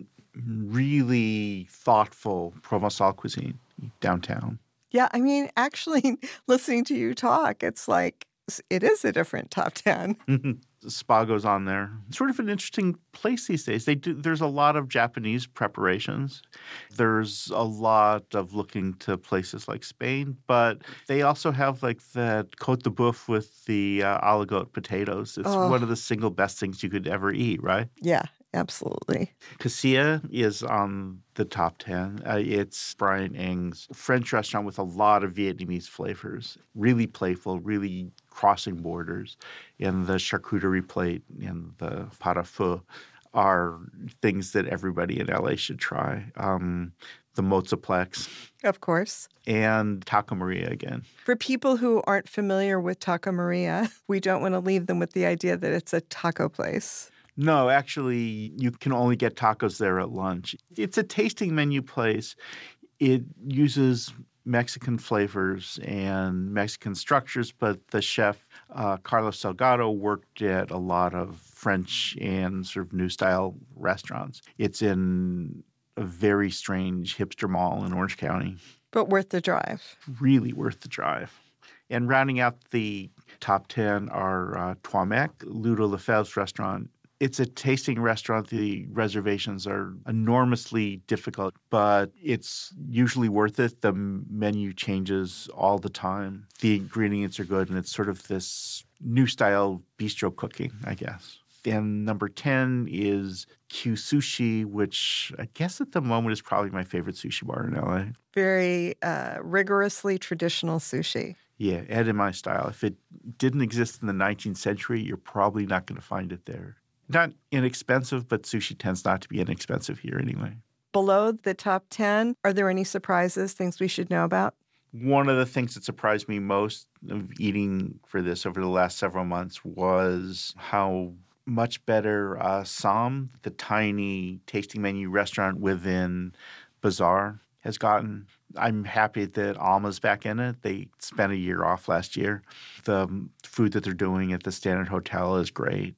really thoughtful Provençal cuisine downtown. Yeah, I mean, actually, listening to you talk, it's like it is a different top ten. Spago's on there. It's sort of an interesting place these days. They do. There's a lot of Japanese preparations. There's a lot of looking to places like Spain, but they also have like that Côte de Boeuf with the uh, aligote potatoes. It's Oh. one of the single best things you could ever eat, right? Yeah, absolutely. Cassia is on the top ten. Uh, it's Brian Eng's French restaurant with a lot of Vietnamese flavors. Really playful, really crossing borders. And the charcuterie plate and the pot au feu are things that everybody in L A should try. Um, the Mozzaplex. Of course. And Taco Maria again. For people who aren't familiar with Taco Maria, we don't want to leave them with the idea that it's a taco place. No, actually, you can only get tacos there at lunch. It's a tasting menu place. It uses Mexican flavors and Mexican structures, but the chef, uh, Carlos Salgado, worked at a lot of French and sort of new style restaurants. It's in a very strange hipster mall in Orange County. But worth the drive. Really worth the drive. And rounding out the top ten are uh, Toimec, Ludo Lefebvre's restaurant. It's a tasting restaurant. The reservations are enormously difficult, but it's usually worth it. The menu changes all the time. The ingredients are good, and it's sort of this new style bistro cooking, I guess. And number ten is Q Sushi, which I guess at the moment is probably my favorite sushi bar in L A. Very uh, rigorously traditional sushi. Yeah, Ed and my style. If it didn't exist in the nineteenth century, you're probably not going to find it there. Not inexpensive, but sushi tends not to be inexpensive here anyway. Below the top ten, are there any surprises, things we should know about? One of the things that surprised me most of eating for this over the last several months was how much better uh, Sam, the tiny tasting menu restaurant within Bazaar, has gotten. I'm happy that Alma's back in it. They spent a year off last year. The food that they're doing at the Standard Hotel is great.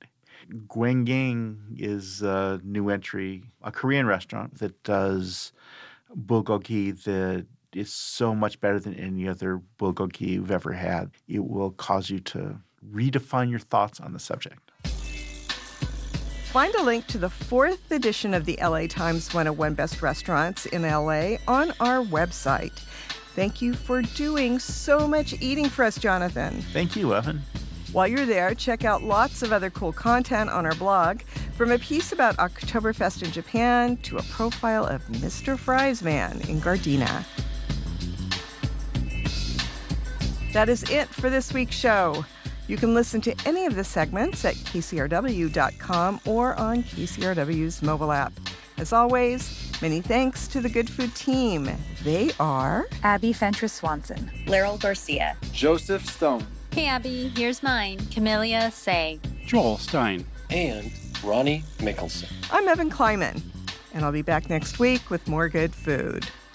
Gwengyang is a new entry, a Korean restaurant that does bulgogi that is so much better than any other bulgogi you've ever had. It will cause you to redefine your thoughts on the subject. Find a link to the fourth edition of the L A Times one oh one Best Restaurants in L A on our website. Thank you for doing so much eating for us, Jonathan. Thank you, Evan. While you're there, check out lots of other cool content on our blog, from a piece about Oktoberfest in Japan to a profile of Mister Fries Man in Gardena. That is it for this week's show. You can listen to any of the segments at K C R W dot com or on K C R W's mobile app. As always, many thanks to the Good Food team. They are Abby Fentress Swanson, Laryl Garcia, Joseph Stone. Hey Abby, here's mine, Camellia Say, Joel Stein, and Ronnie Mickelson. I'm Evan Kleiman, and I'll be back next week with more good food.